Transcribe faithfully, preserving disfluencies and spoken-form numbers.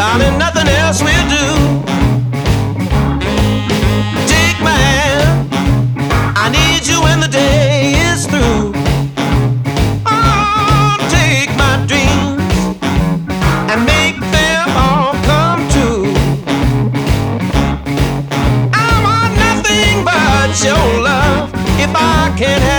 darling, nothing else will do. Take my hand, I need you when the day is through. Oh, take my dreams and make them all come true. I want nothing but your love if I can have